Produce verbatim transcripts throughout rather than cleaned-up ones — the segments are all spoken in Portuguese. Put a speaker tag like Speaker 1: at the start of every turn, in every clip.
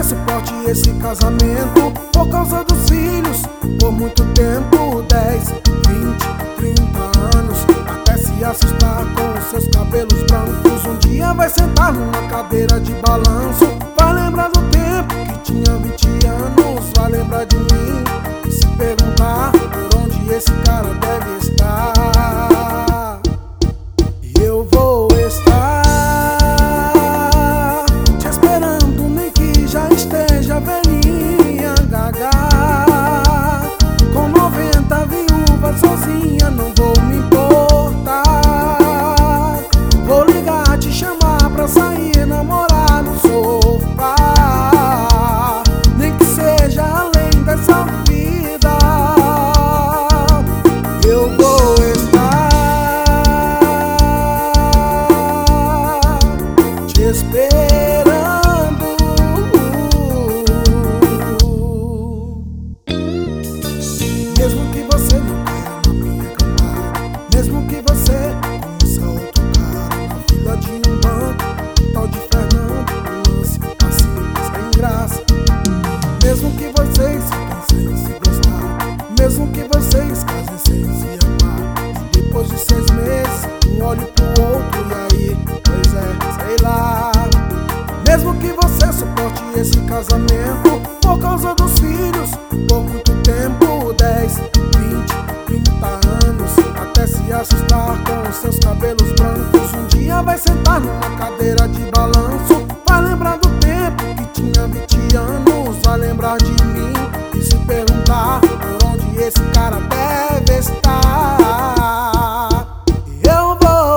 Speaker 1: suporte esse casamento por causa dos filhos. Por muito tempo, dez, vinte, trinta anos, até se assustar com os seus cabelos brancos. Um dia vai sentar numa cadeira de balanço, vai lembrar do tempo que tinha vinte anos, vai lembrar de mim e se perguntar por onde esse cara deve estar. E eu vou estar te esperando, nem que já esteja velhinha, gaga, com noventa viúvas sozinha, não vou me importar. Vou ligar, te chamar pra sair, namorar no sofá, nem que seja além dessa vida. Eu vou estar te esperando, mesmo que você não caia na minha cantada, mesmo que você conheça outro cara na fila de um banco, tal de Fernando, um lance assim, sem graça. Mesmo que vocês fiquem sem se gostar, mesmo que vocês casem sem se amar, e depois de seis meses um olhe pro outro e aí, pois é, sei lá. Mesmo que você suporte esse casamento por causa dos filhos, por muito tempo, dez, vinte, trinta anos, até se assustar com os seus cabelos brancos. Um dia vai sentar numa cadeira de balanço, vai lembrar do tempo que tinha vinte anos, vai lembrar de mim e se perguntar por onde esse cara deve estar. E eu vou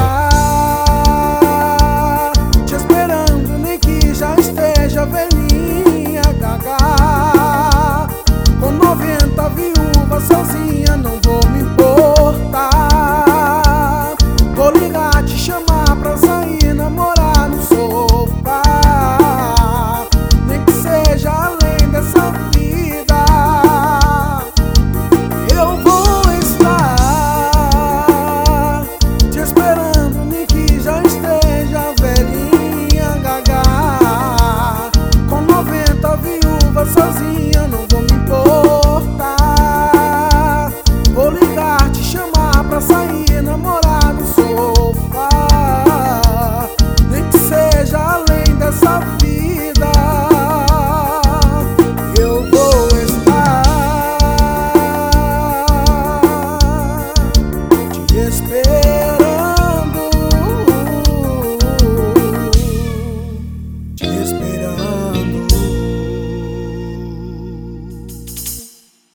Speaker 1: estar te esperando, nem que já esteja velhinha, gaga, com noventa viúvas sozinha, não vou me importar. Vou ligar, te chamar pra sair, namorar no sofá, nem que seja além dessa vida. Eu vou estar te esperando, nem que já esteja velhinha, gaga, com noventa viúvas sozinha, não vou me importar. Vou ligar, te chamar pra sair, namorar no sofá, nem que seja além dessa vida. Eu vou estar te esperando.